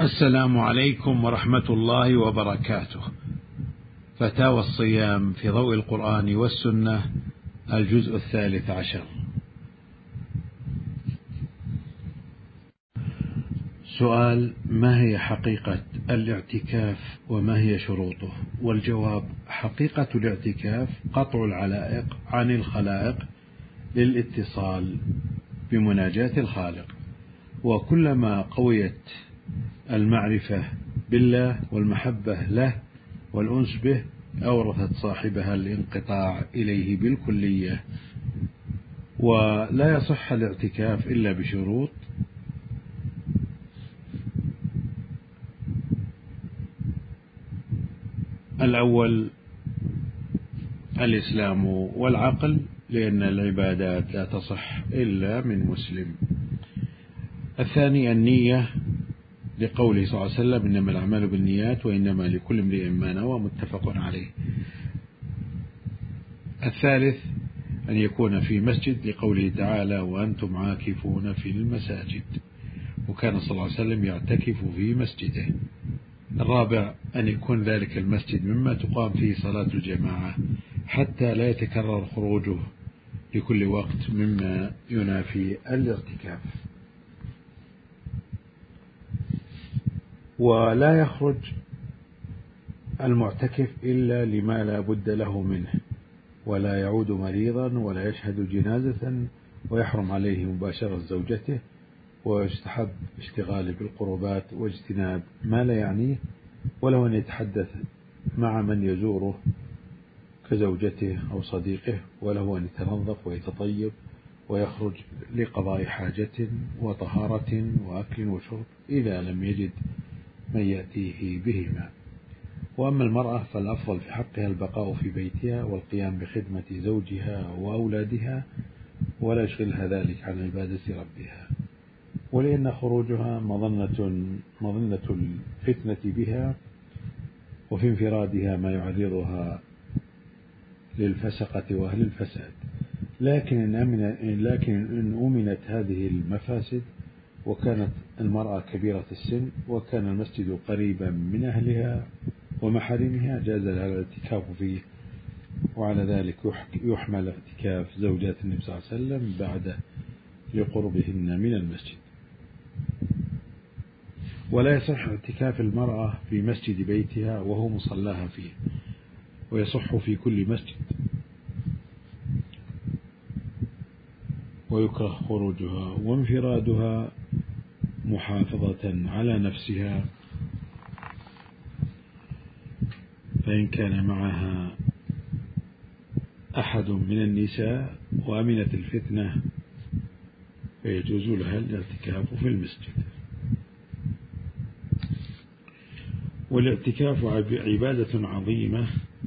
السلام عليكم ورحمة الله وبركاته. فتاوى الصيام في ضوء القرآن والسنة، الجزء 13. سؤال: ما هي حقيقة الاعتكاف وما هي شروطه؟ والجواب: حقيقة الاعتكاف قطع العلائق عن الخلائق للاتصال بمناجاة الخالق، وكلما قويت المعرفة بالله والمحبة له والأنس به أورثت صاحبها الانقطاع إليه بالكلية. ولا يصح الاعتكاف إلا بشروط: الأول الإسلام والعقل، لأن العبادات لا تصح إلا من مسلم. الثاني النية، لقوله صلى الله عليه وسلم: إنما الأعمال بالنيات وإنما لكل امرئ ما نوى، متفق عليه. الثالث أن يكون في مسجد، لقوله تعالى: وأنتم عاكفون في المساجد، وكان صلى الله عليه وسلم يعتكف في مسجده. الرابع أن يكون ذلك المسجد مما تقام فيه صلاة الجماعة، حتى لا يتكرر خروجه لكل وقت مما ينافي الاعتكاف. ولا يخرج المعتكف إلا لما لا بد له منه، ولا يعود مريضا، ولا يشهد جنازة، ويحرم عليه مباشرة زوجته، ويستحب اشتغاله بالقربات واجتناب ما لا يعنيه، وله أن يتحدث مع من يزوره كزوجته أو صديقه، وله أن يتنظف ويتطيب ويخرج لقضاء حاجة وطهارة وأكل وشرب إذا لم يجد من يأتيه بهما. وأما المرأة فالأفضل في حقها البقاء في بيتها والقيام بخدمة زوجها وأولادها، ولا يشغلها ذلك عن عبادة ربها، ولأن خروجها مظنة الفتنة بها، وفي انفرادها ما يعرضها للفسقة وأهل الفساد. لكن إن أمنت هذه المفاسد، وكانت المرأة كبيرة السن، وكان المسجد قريبا من أهلها ومحارمها، جاز لها الاعتكاف فيه. وعلى ذلك يحمل اعتكاف زوجات النبي صلى الله عليه وسلم بعد لقربهن من المسجد. ولا يصح اعتكاف المرأة في مسجد بيتها وهو مصلاها فيه، ويصح في كل مسجد، ويكره خروجها وانفرادها محافظة على نفسها، فإن كان معها أحد من النساء وأمنت الفتنة فيجوز لها الاعتكاف في المسجد. والاعتكاف عبادة عظيمة،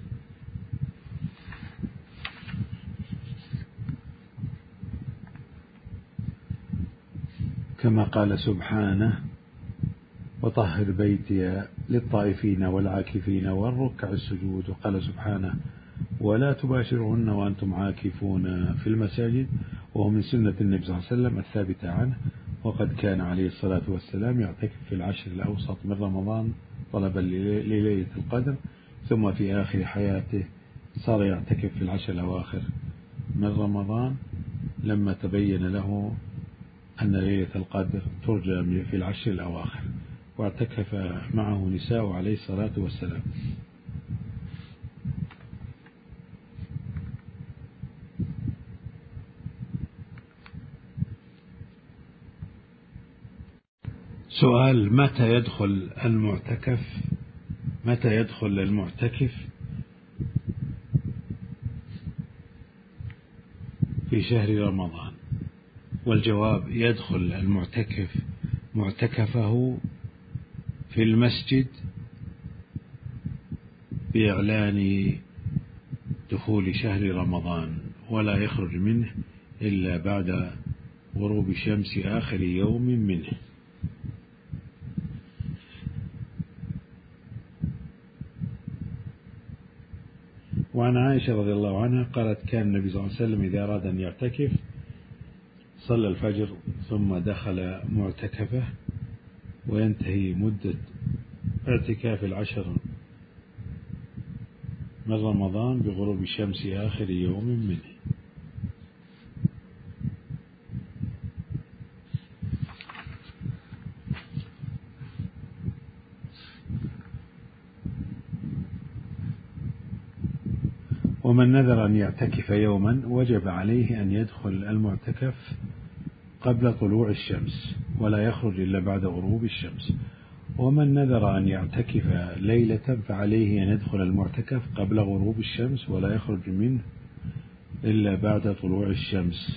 كما قال سبحانه: وطهر بيتي للطائفين والعاكفين والركع السجود. وقال سبحانه: ولا تباشرهن وأنتم عاكفون في المساجد، وهو من سنة النبي صلى الله عليه وسلم الثابتة عنه. وقد كان عليه الصلاة والسلام يعتكف في العشر الأوسط من رمضان طلبا لليلة القدر، ثم في آخر حياته صار يعتكف في العشر الأواخر من رمضان، لما تبين له أن ليلة القدر ترجى في العشر الأواخر، واعتكف معه نساء عليه الصلاة والسلام. سؤال: متى يدخل المعتكف في شهر رمضان؟ والجواب: يدخل المعتكف معتكفه في المسجد بإعلان دخول شهر رمضان، ولا يخرج منه إلا بعد غروب شمس آخر يوم منه. وعن عائشة رضي الله عنها قالت: كان النبي صلى الله عليه وسلم إذا أراد أن يعتكف صلى الفجر ثم دخل معتكفه وينتهي مدة اعتكاف 10 من رمضان بغروب شمس آخر يوم منه. ومن نذر أن يعتكف يوما وجب عليه أن يدخل المعتكف قبل طلوع الشمس ولا يخرج إلا بعد غروب الشمس. ومن نذر أن يعتكف ليلة فعليه أن يدخل المعتكف قبل غروب الشمس ولا يخرج منه إلا بعد طلوع الشمس.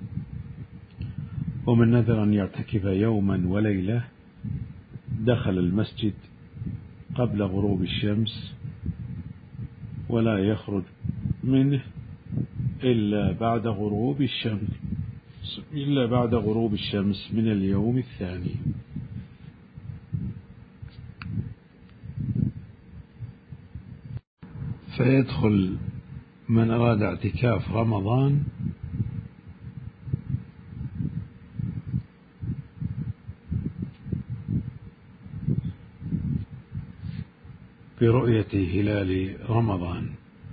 ومن نذر أن يعتكف يوما وليلة دخل المسجد قبل غروب الشمس ولا يخرج منه إلا بعد غروب الشمس من اليوم الثاني. فيدخل من أراد اعتكاف رمضان برؤية هلال رمضان،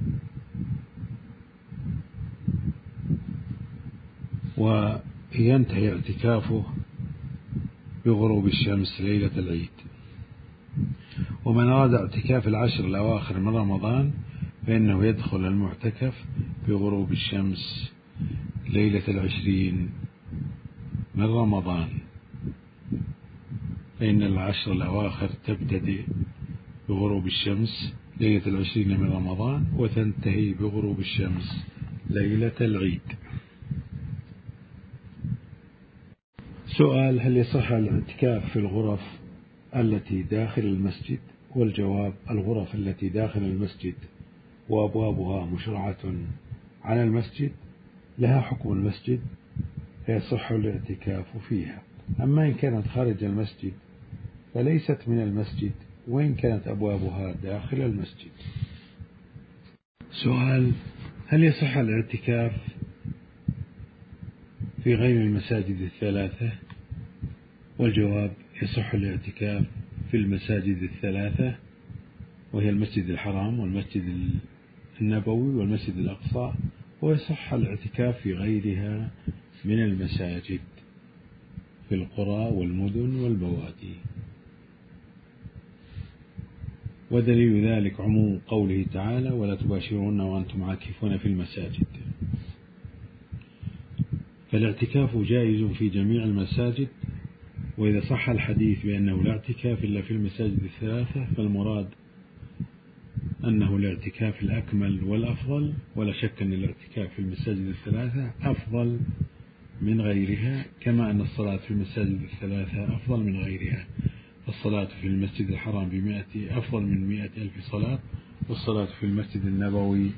وينتهي اعتكافه بغروب الشمس ليلة العيد. ومن أراد اعتكاف 10 الأواخر من رمضان فإنه يدخل المعتكف بغروب الشمس ليلة 20 من رمضان، فإن 10 الأواخر تبتدئ بغروب الشمس ليلة 20 من رمضان وتنتهي بغروب الشمس ليلة العيد. سؤال: هل يصح الاعتكاف في الغرف التي داخل المسجد؟ والجواب: الغرف التي داخل المسجد وأبوابها مشرعة على المسجد لها حكم المسجد فيصح الاعتكاف فيها. أما إن كانت خارج المسجد فليست من المسجد وإن كانت أبوابها داخل المسجد. سؤال: هل يصح الاعتكاف في غير المساجد الثلاثة؟ والجواب: يصح الاعتكاف في المساجد الثلاثة، وهي المسجد الحرام والمسجد النبوي والمسجد الأقصى، ويصح الاعتكاف في غيرها من المساجد في القرى والمدن والبوادي. ودليل ذلك عموم قوله تعالى: ولا تباشرون وأنتم عاكفون في المساجد. فالاعتكاف جائز في جميع المساجد. وإذا صح الحديث بأنه لا اعتكاف إلا في المساجد الثلاثة فالمراد أنه الاعتكاف الأكمل والأفضل، ولا شك أن الاعتكاف في المساجد الثلاثة أفضل من غيرها، كما أن الصلاة في المساجد الثلاثة أفضل من غيرها. الصلاة في المسجد الحرام أفضل من 100,000 صلاة، والصلاة في المسجد النبوي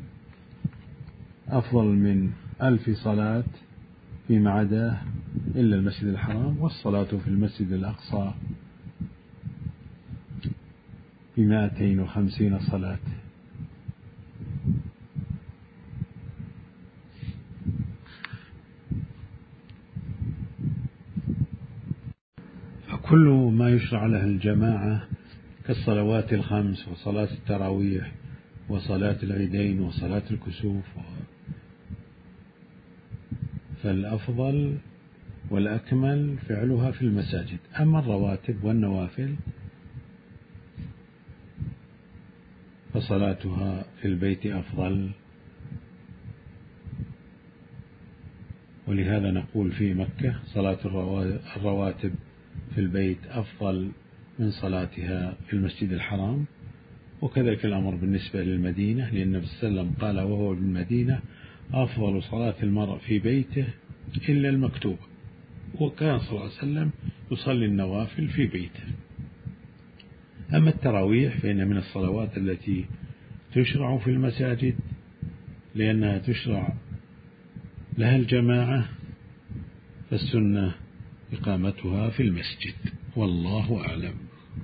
أفضل من 1000 صلاة فيما عداه إلا المسجد الحرام، والصلاة في المسجد الأقصى ب250 صلاة. فكل ما يشرع له الجماعة كالصلوات الخمس وصلاة التراويح وصلاة العيدين وصلاة الكسوف فالأفضل والأكمل فعلها في المساجد. أما الرواتب والنوافل فصلاتها في البيت أفضل، ولهذا نقول في مكة صلاة الرواتب في البيت أفضل من صلاتها في المسجد الحرام. وكذلك الأمر بالنسبة للمدينة، لأن النبي صلى الله عليه وسلم قال وهو بالمدينة: أفضل صلاة المرء في بيته إلا المكتوبة. وكان صلى الله عليه وسلم يصلي النوافل في بيته. أما التراويح فإن من الصلوات التي تشرع في المساجد لأنها تشرع لها الجماعة، فالسنة إقامتها في المسجد، والله أعلم.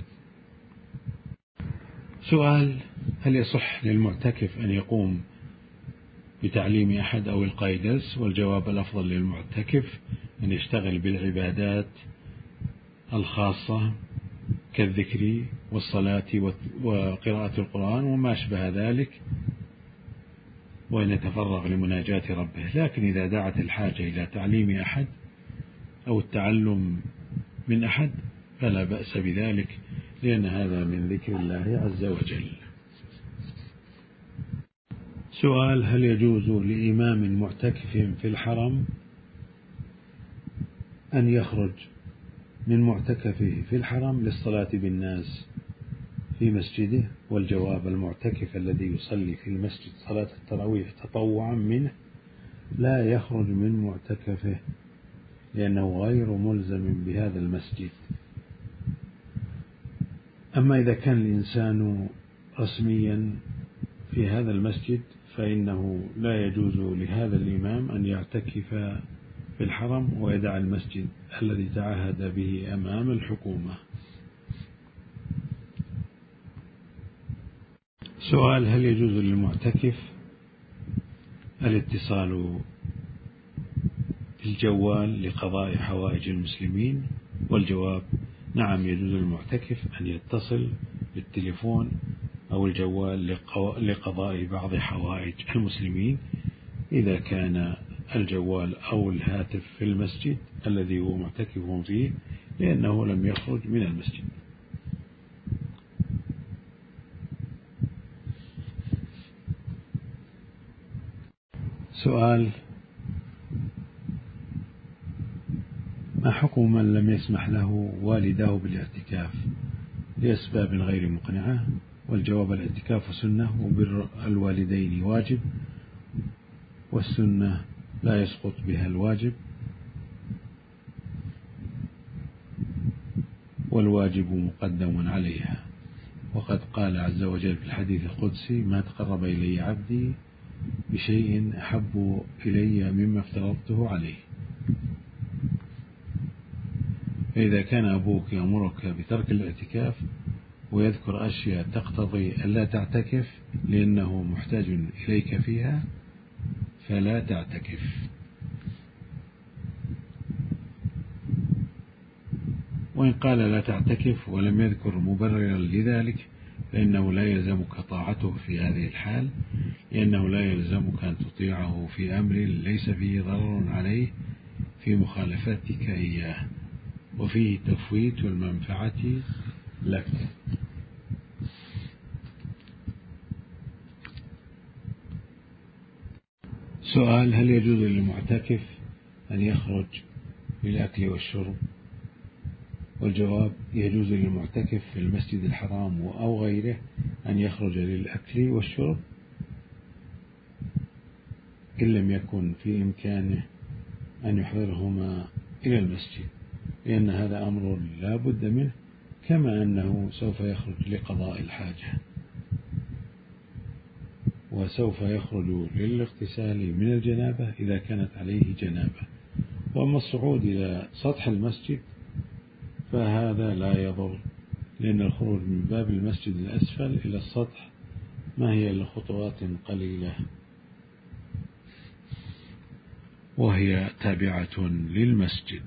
سؤال: هل يصح للمعتكف أن يقوم بتعليم أحد أو إلقاء درس؟ والجواب: الأفضل للمعتكف أن يشتغل بالعبادات الخاصة كالذكر والصلاة وقراءة القرآن وما أشبه ذلك، وأن يتفرغ لمناجاة ربه. لكن إذا دعت الحاجة إلى تعليم أحد أو التعلم من أحد فلا بأس بذلك، لأن هذا من ذكر الله عز وجل. سؤال: هل يجوز لإمام معتكف في الحرم أن يخرج من معتكفه في الحرم للصلاة بالناس في مسجده؟ والجواب: المعتكف الذي يصلي في المسجد صلاة التراويح تطوعا منه لا يخرج من معتكفه، لأنه غير ملزم بهذا المسجد. أما إذا كان الإنسان رسميا في هذا المسجد فإنه لا يجوز لهذا الإمام أن يعتكف في الحرم ويدع المسجد الذي تعهد به أمام الحكومة. سؤال: هل يجوز للمعتكف الاتصال بالجوال لقضاء حوائج المسلمين؟ والجواب: نعم، يجوز للمعتكف أن يتصل بالتليفون أو الجوال لقضاء بعض حوائج المسلمين إذا كان الجوال أو الهاتف في المسجد الذي هو معتكف فيه، لأنه لم يخرج من المسجد. سؤال: ما حكم من لم يسمح له والده بالاعتكاف لأسباب غير مقنعة؟ والجواب: الاعتكاف سنة وبر الوالدين واجب، والسنة لا يسقط بها الواجب، والواجب مقدم عليها. وقد قال عز وجل في الحديث القدسي: ما تقرب إلي عبدي بشيء أحب إلي مما افترضته عليه. فإذا كان أبوك يأمرك بترك الاعتكاف ويذكر أشياء تقتضي ألا تعتكف لأنه محتاج إليك فيها فلا تعتكف. وإن قال لا تعتكف ولم يذكر مبررا لذلك فإنه لا يلزمك طاعته في هذه الحال، لأنه لا يلزمك أن تطيعه في أمر ليس فيه ضرر عليه في مخالفتك إياه وفيه تفويت المنفعة لك. سؤال: هل يجوز للمعتكف أن يخرج للأكل والشرب؟ والجواب: يجوز للمعتكف في المسجد الحرام أو غيره أن يخرج للأكل والشرب إن لم يكن في إمكانه أن يحضرهما إلى المسجد، لأن هذا أمر لا بد منه، كما أنه سوف يخرج لقضاء الحاجة وسوف يخرج للاغتسال من الجنابة إذا كانت عليه جنابة. وأما الصعود إلى سطح المسجد فهذا لا يضر، لأن الخروج من باب المسجد الأسفل إلى السطح ما هي إلا خطوات قليلة وهي تابعة للمسجد.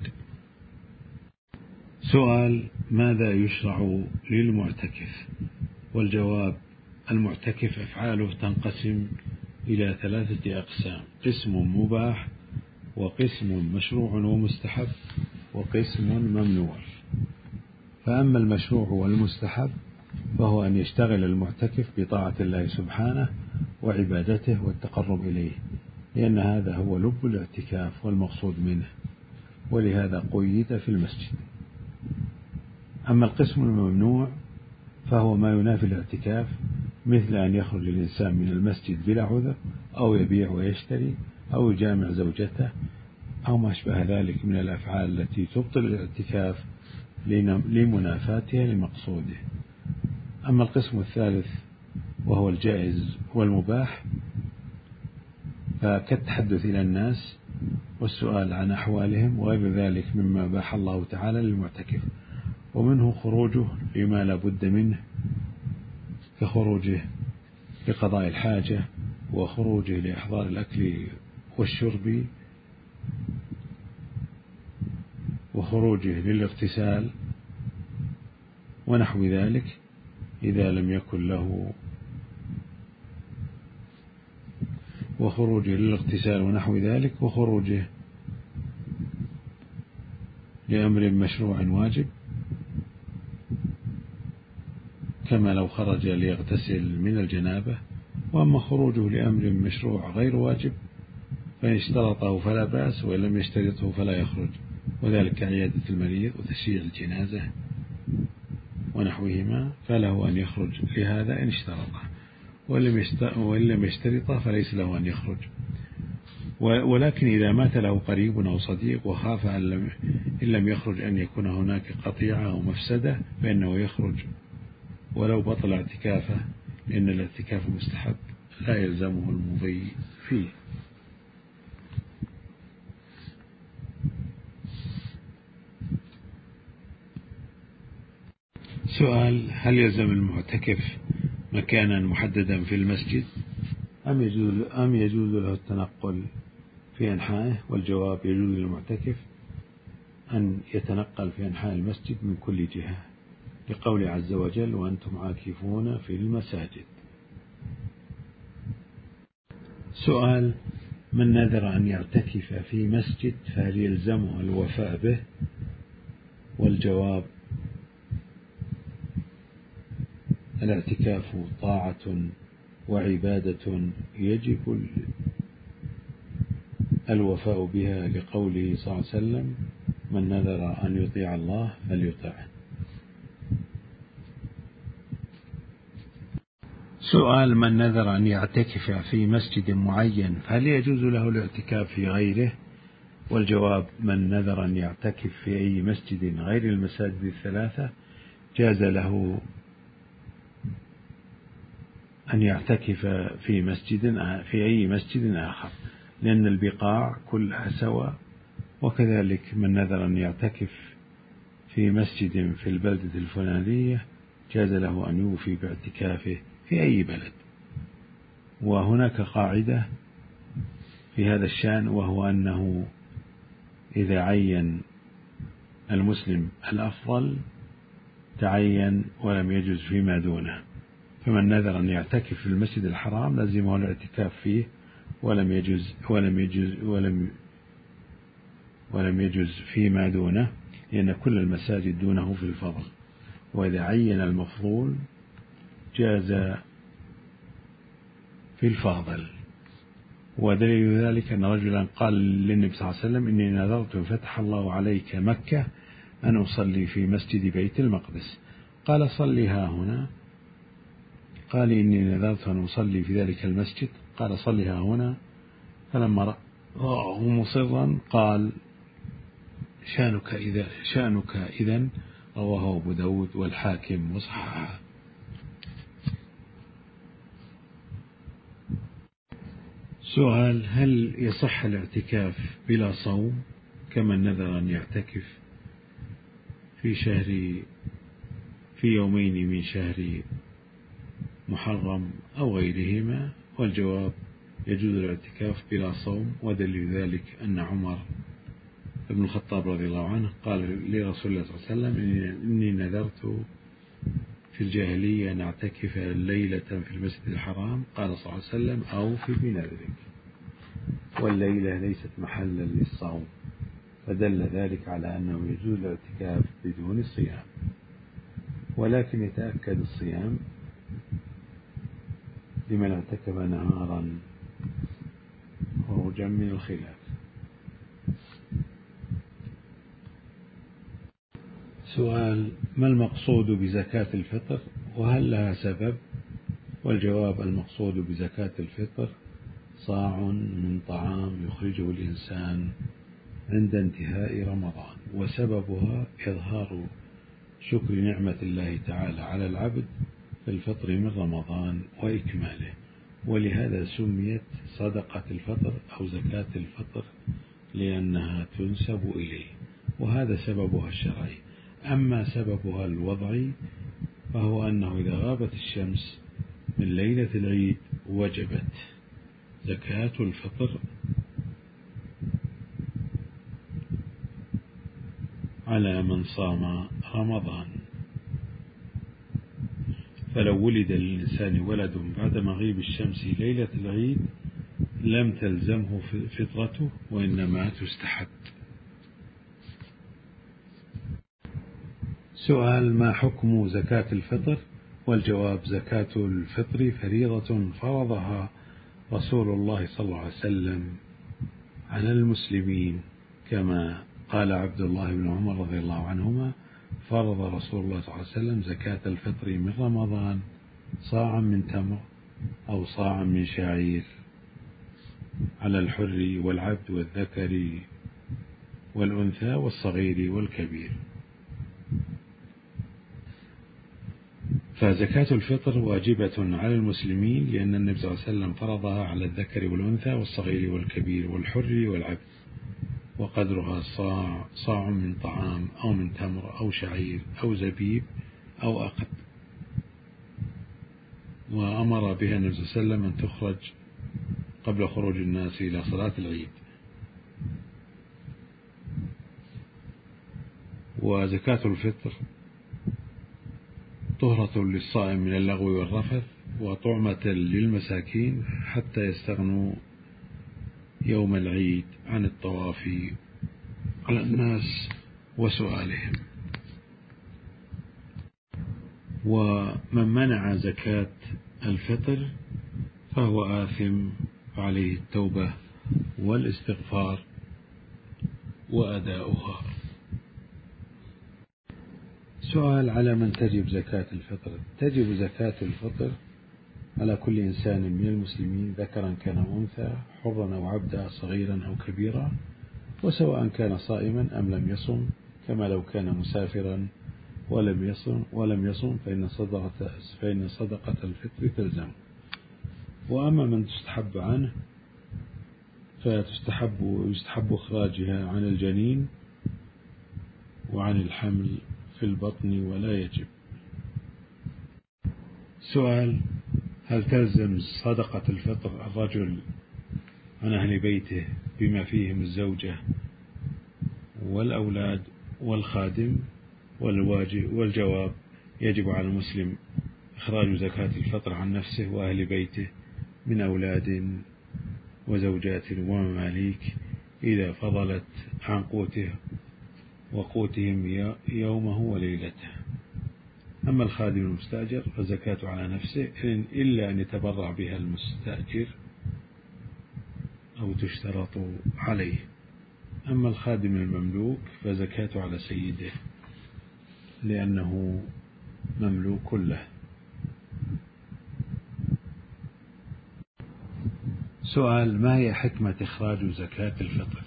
سؤال: ماذا يشرع للمعتكف؟ والجواب: المعتكف أفعاله تنقسم إلى 3 أقسام: قسم مباح، وقسم مشروع ومستحب، وقسم ممنوع. فأما المشروع والمستحب فهو أن يشتغل المعتكف بطاعة الله سبحانه وعبادته والتقرب إليه، لأن هذا هو لب الاعتكاف والمقصود منه، ولهذا قيد في المسجد. أما القسم الممنوع فهو ما ينافي الاعتكاف، مثل أن يخرج الإنسان من المسجد بلا عذر، أو يبيع ويشتري، أو يجامع زوجته، أو ما أشبه ذلك من الأفعال التي تبطل الاعتكاف لمنافاتها لمقصوده. أما القسم الثالث وهو الجائز والمباح فكالتحدث إلى الناس والسؤال عن أحوالهم وغير ذلك مما باح الله تعالى للمعتكف، ومنه خروجه لما لا بد منه كخروجه لقضاء الحاجة، وخروجه لإحضار الأكل والشرب، وخروجه للاغتسال ونحو ذلك إذا لم يكن له، وخروجه للاغتسال ونحو ذلك، وخروجه لأمر مشروع واجب، كما لو خرج ليغتسل من الجنابة. وأما خروجه لأمر مشروع غير واجب فإن اشترطه فلا بأس، وإن لم يشترطه فلا يخرج، وذلك كعيادة المريض وتشييع الجنازة ونحوهما، فله أن يخرج لهذا إن اشترطه، وإن لم يشترطه فليس له أن يخرج. ولكن إذا مات له قريب أو صديق وخاف إن لم يخرج أن يكون هناك قطيعة أو مفسدة فإنه يخرج ولو بطل اعتكافه، لأن الاعتكاف مستحب لا يلزمه المضي فيه. سؤال: هل يلزم المعتكف مكانا محددا في المسجد أم يجوز له التنقل في أنحائه؟ والجواب: يجوز للمعتكف أن يتنقل في أنحاء المسجد من كل جهة، لقول عز وجل: وأنتم عاكفون في المساجد. سؤال: من نذر أن يعتكف في مسجد فهل يلزمه الوفاء به؟ والجواب: الاعتكاف طاعة وعبادة يجب الوفاء بها، لقوله صلى الله عليه وسلم: من نذر أن يطيع الله فليطعه. سؤال: من نذر أن يعتكف في مسجد معين فهل يجوز له الاعتكاف في غيره؟ والجواب: من نذر أن يعتكف في أي مسجد غير المساجد الثلاثة جاز له أن يعتكف في أي مسجد آخر، لأن البقاع كلها سواء. وكذلك من نذر أن يعتكف في مسجد في البلدة الفلانية جاز له أن يوفي باعتكافه في أي بلد. وهناك قاعدة في هذا الشأن، وهو أنه إذا عين المسلم الأفضل تعين ولم يجوز فيما دونه. فمن نذر أن يعتكف في المسجد الحرام لزمه الاعتكاف فيه ولم يجوز فيما دونه، لأن كل المساجد دونه في الفضل. وإذا عين المفضول جاز في الفاضل. ودليل ذلك أن رجلا قال للنبي صلى الله عليه وسلم: إني نذرت إن فتح الله عليك مكة أن أصلي في مسجد بيت المقدس. قال: صليها هنا. قال: إني نذرت أن أصلي في ذلك المسجد. قال: صليها هنا. فلما رآه مصرا قال: شأنك إذن. رواه أبو داود والحاكم وصححه. سؤال: هل يصح الاعتكاف بلا صوم كمن نذر أن يعتكف في يومين من شهر محرم أو غيرهما؟ والجواب: يجوز الاعتكاف بلا صوم. ودليل ذلك أن عمر بن الخطاب رضي الله عنه قال لرسول الله صلى الله عليه وسلم: إني نذرت في الجاهلية أن أعتكف ليلة في المسجد الحرام. قال صلى الله عليه وسلم: أوفي بنذرك، والليلة ليست محلا للصوم. فدل ذلك على أنه يجوز الاعتكاف بدون الصيام، ولكن يتأكد الصيام لمن اعتكف نهارا خروجا من الخلاف. سؤال: ما المقصود بزكاة الفطر وهل لها سبب؟ والجواب: المقصود بزكاة الفطر صاع من طعام يخرجه الإنسان عند انتهاء رمضان، وسببها إظهار شكر نعمة الله تعالى على العبد في الفطر من رمضان وإكماله، ولهذا سميت صدقة الفطر أو زكاة الفطر لأنها تنسب إليه، وهذا سببها الشرعي. أما سببها الوضعي فهو أنه إذا غابت الشمس من ليلة العيد وجبت زكاة الفطر على من صام رمضان. فلو ولد للإنسان ولد بعد مغيب الشمس ليلة العيد لم تلزمه فطرته وإنما تستحب. سؤال: ما حكم زكاة الفطر؟ والجواب: زكاة الفطر فريضة فرضها رسول الله صلى الله عليه وسلم على المسلمين، كما قال عبد الله بن عمر رضي الله عنهما: فرض رسول الله صلى الله عليه وسلم زكاة الفطر من رمضان صاعا من تمر أو صاعا من شعير على الحر والعبد والذكر والأنثى والصغير والكبير. فزكاة الفطر واجبة على المسلمين، لأن النبي صلى الله عليه وسلم فرضها على الذكر والأنثى والصغير والكبير والحر والعبد، وقدرها صاع من طعام أو من تمر أو شعير أو زبيب أو أقط. وأمر بها النبي صلى الله عليه وسلم أن تخرج قبل خروج الناس إلى صلاة العيد. وزكاة الفطر طهرة للصائم من اللغو والرفث، وطعمة للمساكين حتى يستغنوا يوم العيد عن الطواف على الناس وسؤالهم. ومن منع زكاة الفطر فهو آثم، عليه التوبة والاستغفار وأداؤها. سؤال: على من تجب زكاة الفطر؟ تجب زكاة الفطر على كل إنسان من المسلمين، ذكرا كان أو أنثى، حرا أو عبدا، صغيرا أو كبيرا، وسواء كان صائما أم لم يصم، كما لو كان مسافرا ولم يصم فإن صدقة الفطر تلزم. وأما من تستحب عنه فيستحب إخراجها عن الجنين وعن الحمل في البطن ولا يجب. سؤال: هل تلزم صدقة الفطر الرجل عن أهل بيته بما فيهم الزوجة والأولاد والخادم؟ والجواب: يجب على المسلم إخراج زكاة الفطر عن نفسه وأهل بيته من أولاد وزوجات ومماليك إذا فضلت عن قوته وقوتهم يومه وليلته. أما الخادم المستأجر فزكاة على نفسه إلا أن يتبرع بها المستأجر أو تشترط عليه. أما الخادم المملوك فزكاة على سيده لأنه مملوك له. سؤال: ما هي حكمة إخراج زكاة الفطر؟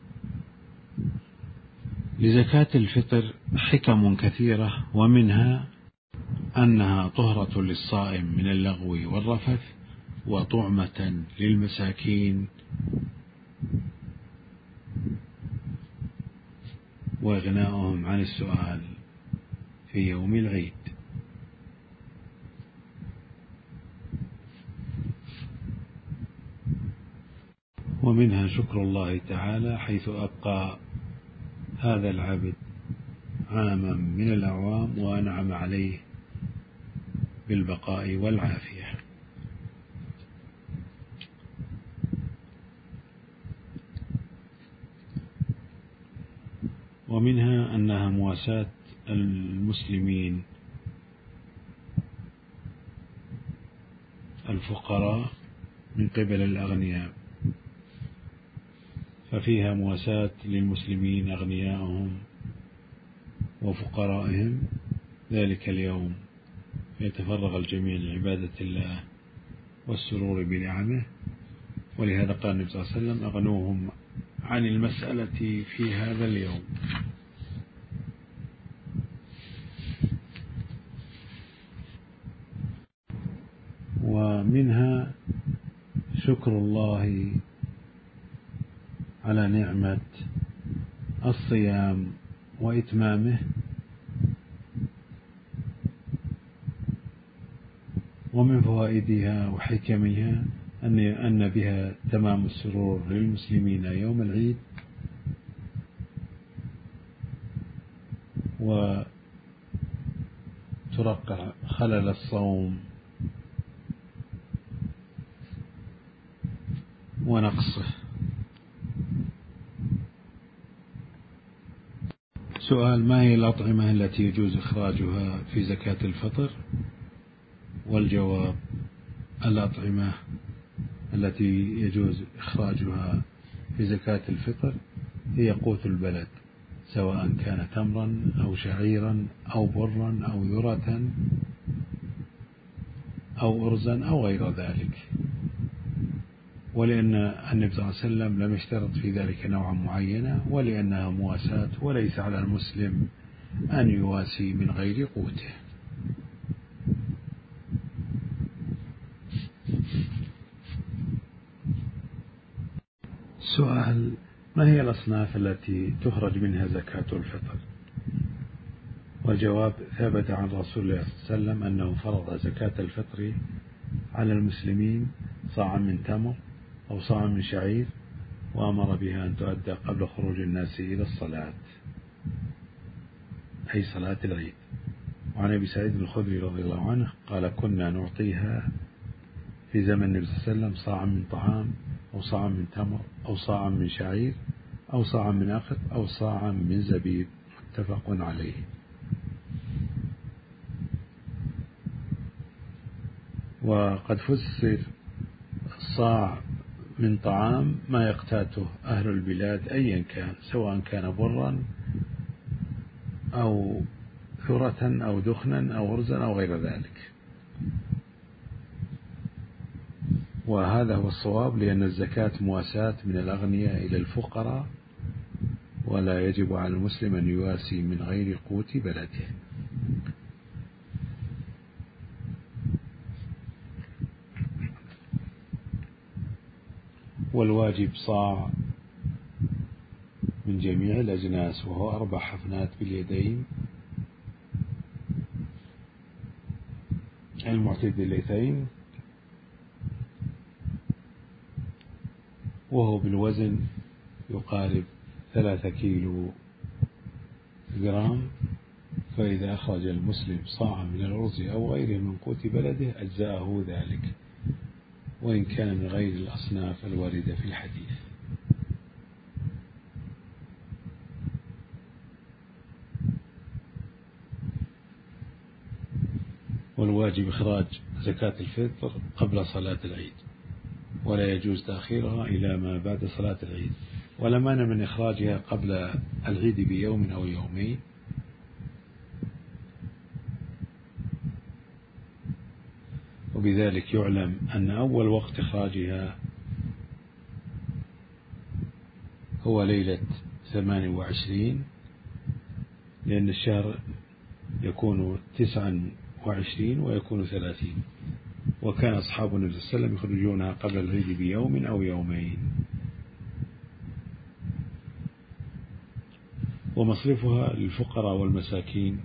لزكاة الفطر حكم كثيرة، ومنها أنها طهرة للصائم من اللغو والرفث، وطعمة للمساكين، وإغناؤهم عن السؤال في يوم العيد. ومنها شكر الله تعالى حيث أبقى هذا العبد عاما من الأعوام وأنعم عليه بالبقاء والعافية. ومنها أنها مواساة المسلمين الفقراء من قبل الأغنياء، ففيها مواساة للمسلمين أغنياءهم وفقرائهم ذلك اليوم، يتفرغ الجميع لعبادة الله والسرور بنعمه. ولهذا قال النبي صلى الله عليه وسلم: أغنوهم عن المسألة في هذا اليوم. ومنها شكر الله على نعمة الصيام وإتمامه، ومن فوائدها وحكمها أن بها تمام السرور للمسلمين يوم العيد، ترقع خلل الصوم ونقصه. سؤال: ما هي الأطعمة التي يجوز إخراجها في زكاة الفطر؟ والجواب: الأطعمة التي يجوز إخراجها في زكاة الفطر هي قوت البلد، سواء كان تمرا أو شعيرا أو برا أو ذرة أو أرزا أو غير ذلك، ولأن النبي صلى الله عليه وسلم لم يشترط في ذلك نوعا معينا، ولأنها مواساة، وليس على المسلم أن يواسي من غير قوته. سؤال: ما هي الأصناف التي تخرج منها زكاة الفطر؟ والجواب: ثبت عن رسول الله صلى الله عليه وسلم أنه فرض زكاة الفطر على المسلمين صاعا من تمر أو صاعا من شعير، وأمر بها أن تؤدى قبل خروج الناس إلى الصلاة، أي صلاة العيد. وعن أبي سعيد الخدري رضي الله عنه قال: كنا نعطيها في زمن النبي صلى الله عليه وسلم صاعا من طعام أو صاعا من تمر أو صاعا من شعير أو صاعا من أخت أو صاعا من زبيب، متفق عليه. وقد فسر الصاع من طعام ما يقتاته أهل البلاد أيا كان، سواء كان برا أو ذرة أو دخنا أو أرزا أو غير ذلك، وهذا هو الصواب، لأن الزكاة مواساة من الأغنياء إلى الفقراء، ولا يجب على المسلم أن يواسي من غير قوت بلده. والواجب صاع من جميع الأجناس، وهو 4 حفنات باليدين المعتدلتين، وهو بالوزن يقارب 3 كيلو جرام. فإذا أخرج المسلم صاعا من الأرز أو غيره من قوت بلده أجزاءه ذلك، وإن كان من غير الأصناف الواردة في الحديث. والواجب إخراج زكاة الفطر قبل صلاة العيد، ولا يجوز تأخيرها إلى ما بعد صلاة العيد، ولا مانع من إخراجها قبل العيد بيوم أو يومين. وبذلك يعلم أن أول وقت إخراجها هو ليلة 28، لأن الشهر يكون 29 ويكون 30، وكان أصحاب النبي صلى الله عليه وسلم يخرجونها قبل العيد بيوم أو يومين. ومصرفها للفقراء والمساكين،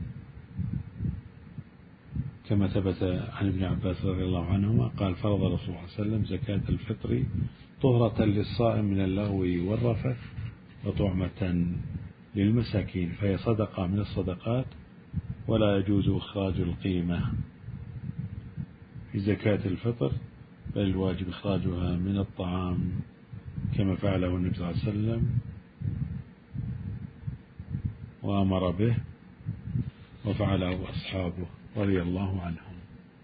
كما ثبت عن ابن عباس رضي الله عنهما قال: فرض رسول الله صلى الله عليه وسلم زكاة الفطر طهرة للصائم من اللغو والرفث وطعمة للمساكين، فهي صدقة من الصدقات، ولا يجوز إخراج القيمة في زكاة الفطر، بل الواجب إخراجها من الطعام كما فعله النبي صلى الله عليه وسلم وأمر به، وفعله أصحابه رضي الله عنهم.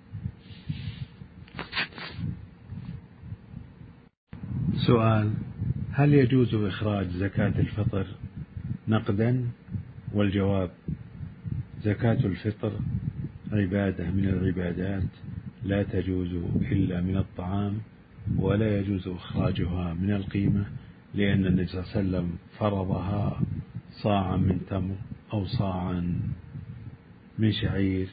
سؤال: هل يجوز إخراج زكاة الفطر نقدا؟ والجواب: زكاة الفطر عبادة من العبادات، لا تجوز إلا من الطعام، ولا يجوز إخراجها من القيمة، لأن النبي صلى الله عليه وسلم فرضها صاعا من تمر أو صاعا من شعير.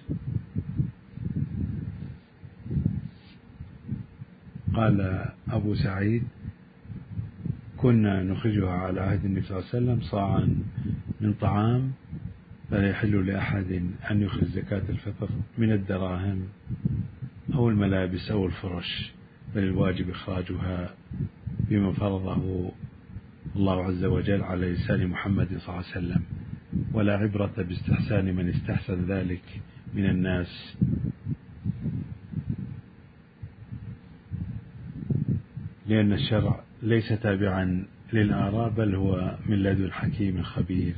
قال أبو سعيد: كنا نخرجها على عهد النبي صلى الله عليه وسلم صاعا من طعام، فلا يحل لأحد أن يخرج زكاة الفطر من الدراهم أو الملابس أو الفرش، بل الواجب إخراجها بما فرضه الله عز وجل على لسان محمد صلى الله عليه وسلم، ولا عبرة باستحسان من استحسن ذلك من الناس، لأن الشرع ليس تابعا للآراء، بل هو من لدن حكيم خبير.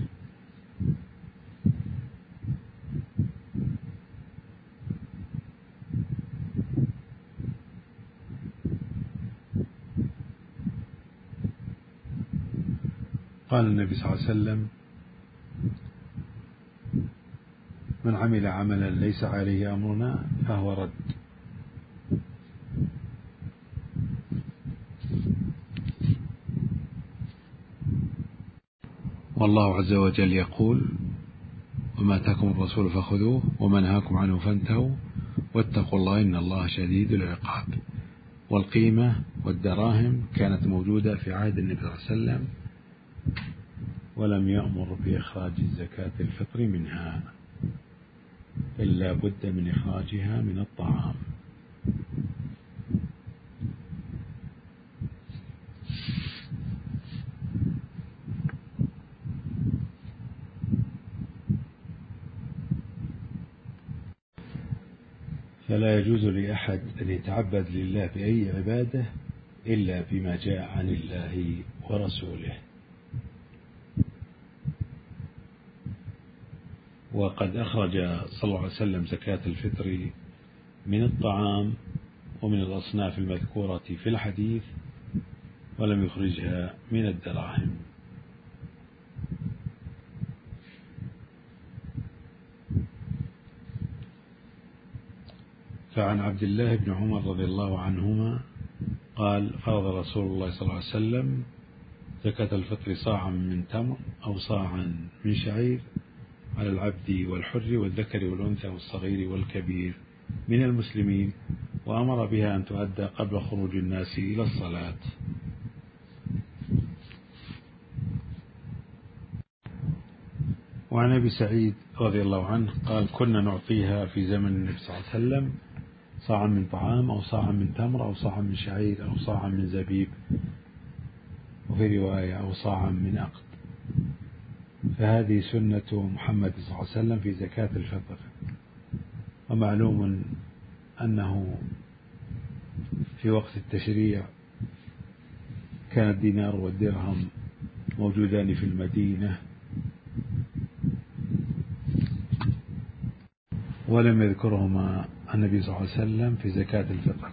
قال النبي صلى الله عليه وسلم: من عمل عملا ليس عليه أمرنا فهو رد. والله عز وجل يقول: وما آتاكم الرسول فخذوه وما نهاكم عنه فانتهوا واتقوا الله إن الله شديد العقاب. والقيمة والدراهم كانت موجودة في عهد النبي صلى الله عليه وسلم، ولم يأمر بإخراج زكاة الفطر منها، إلا بد من إخراجها من الطعام. فلا يجوز لأحد أن يتعبد لله بأي عبادة إلا بما جاء عن الله ورسوله. وقد أخرج صلى الله عليه وسلم زكاة الفطر من الطعام ومن الأصناف المذكورة في الحديث، ولم يخرجها من الدراهم. فعن عبد الله بن عمر رضي الله عنهما قال: فرض رسول الله صلى الله عليه وسلم زكاة الفطر صاعا من تمر أو صاعا من شعير على العبد والحر والذكر والأنثى والصغير والكبير من المسلمين، وأمر بها أن تؤدى قبل خروج الناس إلى الصلاة. وعن أبي سعيد رضي الله عنه قال: كنا نعطيها في زمن النبي صلى الله عليه وسلم صاعا من طعام أو صاعا من تمر أو صاعا من شعير أو صاعا من زبيب، وفي رواية أو صاعا من أقط. فهذه سنة محمد صلى الله عليه وسلم في زكاة الفطر. ومعلوم أنه في وقت التشريع كان الدينار والدرهم موجودان في المدينة، ولم يذكرهما النبي صلى الله عليه وسلم في زكاة الفطر.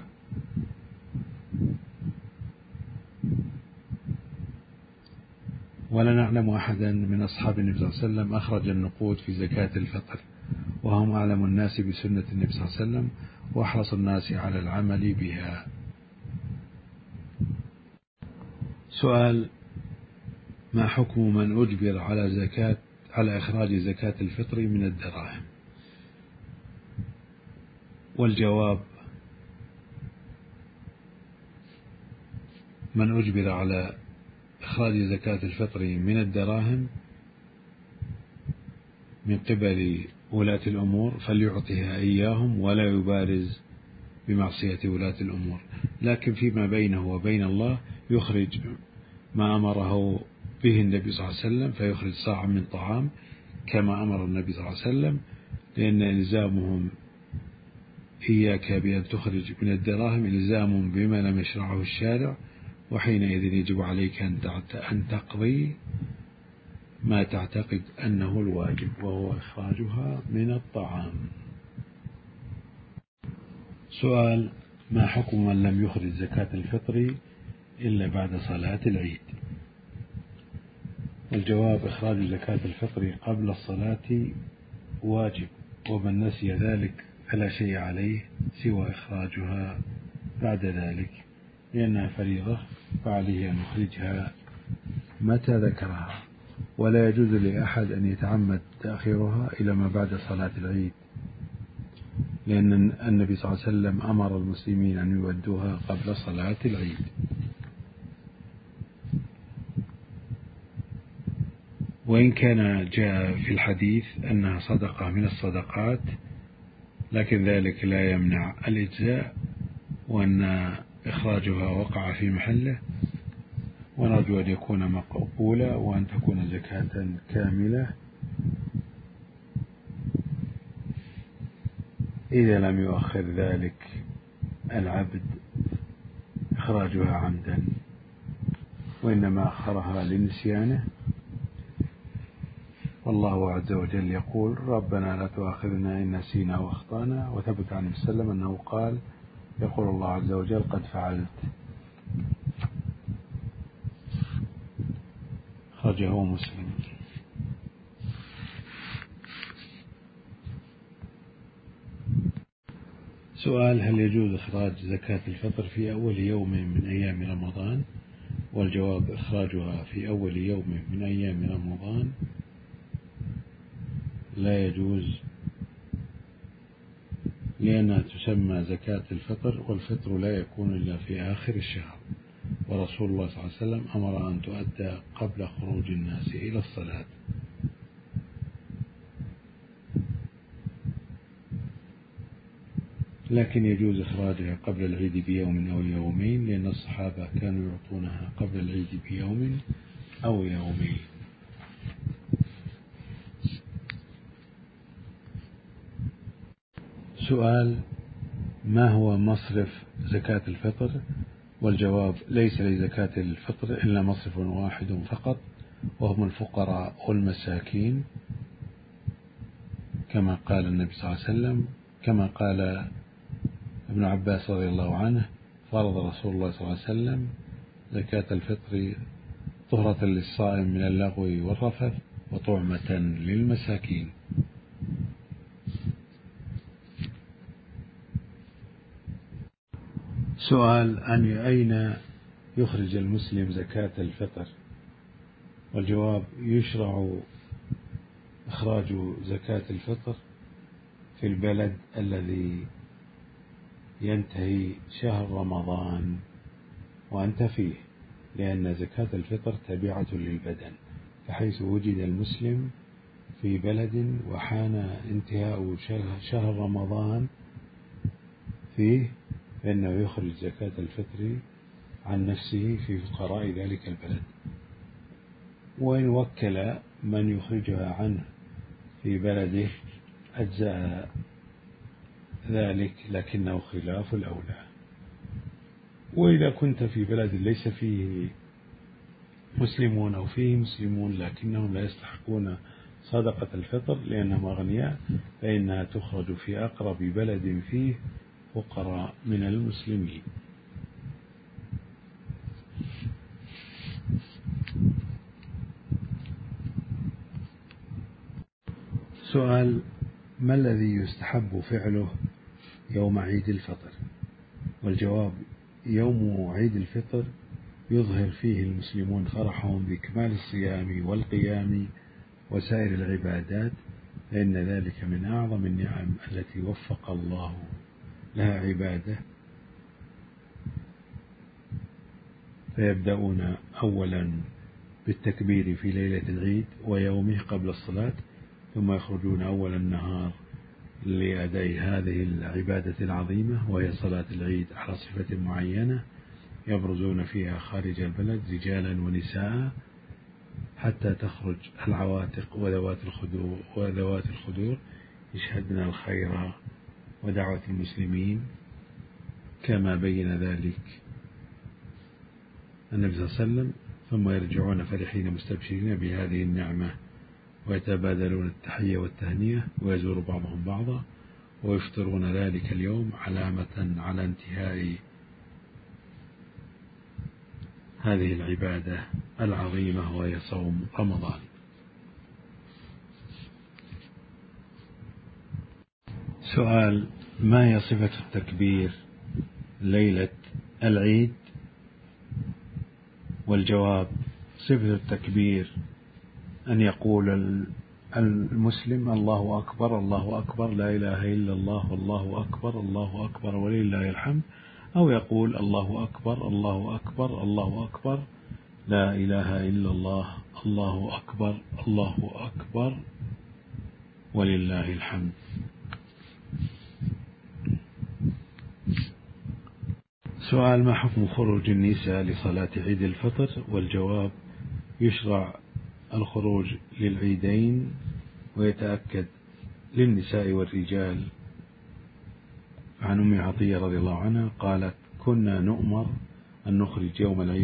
ولا نعلم أحدا من أصحاب النبي صلى الله عليه وسلم أخرج النقود في زكاة الفطر، وهم أعلم الناس بسنة النبي صلى الله عليه وسلم وأحرص الناس على العمل بها. سؤال: ما حكم من أجبر على إخراج زكاة الفطر من الدراهم؟ والجواب: من أجبر على إخراج زكاة الفطر من الدراهم من قبل ولاة الأمور فليعطيها إياهم ولا يبارز بمعصية ولاة الأمور، لكن فيما بينه وبين الله يخرج ما أمره به النبي صلى الله عليه وسلم، فيخرج صاعا من طعام كما أمر النبي صلى الله عليه وسلم، لأن إلزامهم إياك بأن تخرج من الدراهم إلزام بما لم يشرعه الشارع، وحينئذ يجب عليك أن تقضي ما تعتقد أنه الواجب، وهو إخراجها من الطعام. سؤال: ما حكم من لم يخرج زكاة الفطر إلا بعد صلاة العيد؟ والجواب: إخراج زكاة الفطر قبل الصلاة واجب، ومن نسي ذلك فلا شيء عليه سوى إخراجها بعد ذلك، لأنها فريضة فعليه أن يخرجها متى ذكرها. ولا يجوز لأحد أن يتعمد تأخيرها إلى ما بعد صلاة العيد، لأن النبي صلى الله عليه وسلم أمر المسلمين أن يودوها قبل صلاة العيد. وإن كان جاء في الحديث أنها صدقة من الصدقات، لكن ذلك لا يمنع الإجزاء، وأن إخراجها وقع في محله، ونرجو أن يكون مقبولا وأن تكون زكاة كاملة. إذا لم يؤخر ذلك العبد إخراجها عمدا، وإنما أخرها لنسيانه. والله عز وجل يقول: ربنا لا تؤاخذنا إن نسينا وأخطأنا. وثبت عن النبي صلى الله عليه وسلم أنه قال: يقول الله عز وجل: قد فعلت. أخرجه مسلم. سؤال: هل يجوز إخراج زكاة الفطر في أول يوم من أيام رمضان؟ والجواب: إخراجها في أول يوم من أيام رمضان لا يجوز، لأنها تسمى زكاة الفطر، والفطر لا يكون إلا في آخر الشهر، ورسول الله صلى الله عليه وسلم أمر أن تؤدى قبل خروج الناس إلى الصلاة. لكن يجوز إخراجها قبل العيد بيوم أو يومين، لأن الصحابة كانوا يعطونها قبل العيد بيوم أو يومين. سؤال: ما هو مصرف زكاة الفطر؟ والجواب: ليس لزكاة الفطر إلا مصرف واحد فقط، وهم الفقراء والمساكين، كما قال النبي صلى الله عليه وسلم. كما قال ابن عباس رضي الله عنه: فرض رسول الله صلى الله عليه وسلم زكاة الفطر طهرة للصائم من اللغو والرفث وطعمة للمساكين. سؤال: أين يخرج المسلم زكاة الفطر؟ والجواب: يشرع إخراج زكاة الفطر في البلد الذي ينتهي شهر رمضان وأنت فيه، لأن زكاة الفطر تابعة للبدن، فحيث وجد المسلم في بلد وحان انتهاء شهر رمضان فيه، فإنه يخرج زكاة الفطر عن نفسه في فقراء ذلك البلد. وإن وكل من يخرجها عنه في بلده أجزاء ذلك، لكنه خلاف الأولى. وإذا كنت في بلد ليس فيه مسلمون أو فيه مسلمون لكنهم لا يستحقون صدقة الفطر لأنهم أغنياء، فإنها تخرج في أقرب بلد فيه فقراء من المسلمين. سؤال: ما الذي يستحب فعله يوم عيد الفطر؟ والجواب: يوم عيد الفطر يظهر فيه المسلمون فرحهم بكمال الصيام والقيام وسائر العبادات، فإن ذلك من أعظم النعم التي وفق الله لها عباده. فيبدأون أولا بالتكبير في ليلة العيد ويومه قبل الصلاة، ثم يخرجون أول النهار لأداء هذه العبادة العظيمة وهي صلاة العيد على صفة معينة، يبرزون فيها خارج البلد رجالا ونساء حتى تخرج العواتق وذوات الخدور يشهدن الخير ودعوة المسلمين، كما بين ذلك النبي صلى الله عليه وسلم. ثم يرجعون فرحين مستبشرين بهذه النعمة، ويتبادلون التحية والتهنئة، ويزور بعضهم بعضا، ويفطرون ذلك اليوم علامة على انتهاء هذه العبادة العظيمة وهي صوم رمضان. سؤال: ما هي صفة التكبير ليلة العيد؟ والجواب: صفة التكبير أن يقول المسلم: الله أكبر الله أكبر لا إله إلا الله والله أكبر الله أكبر ولله الحمد، أو يقول: الله أكبر الله أكبر الله أكبر لا إله إلا الله الله أكبر الله أكبر ولله الحمد. سؤال: ما حكم خروج النساء لصلاة عيد الفطر؟ والجواب: يشرع الخروج للعيدين، ويتأكد للنساء والرجال عن أم عطية رضي الله عنها قالت كنا نؤمر أن نخرج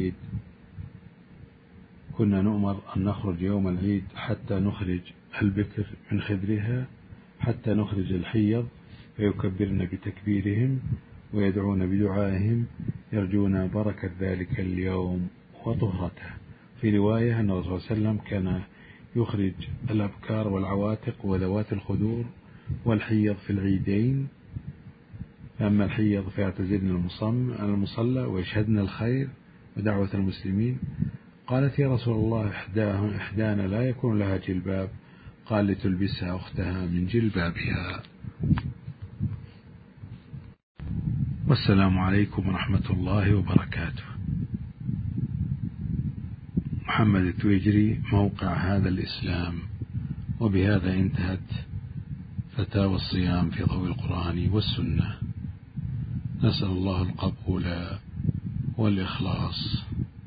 يوم العيد حتى نخرج البكر من خدرها حتى نخرج الحيض فيكبرن بتكبيرهم ويدعون بدعائهم يرجون بركة ذلك اليوم وطهرته. في رواية أن الرسول صلى الله عليه وسلم كان يخرج الأبكار والعواتق وذوات الخدور والحيض في العيدين، أما الحيض فيعتزلن المصلى ويشهدن الخير ودعوة المسلمين. قالت يا رسول الله إحدانا لا يكون لها جلباب، قال لتلبسها أختها من جلبابها. والسلام عليكم ورحمة الله وبركاته. محمد التويجري، موقع هذا الإسلام. وبهذا انتهت فتاوى الصيام في ضوء القرآن والسنة. نسأل الله القبول والإخلاص.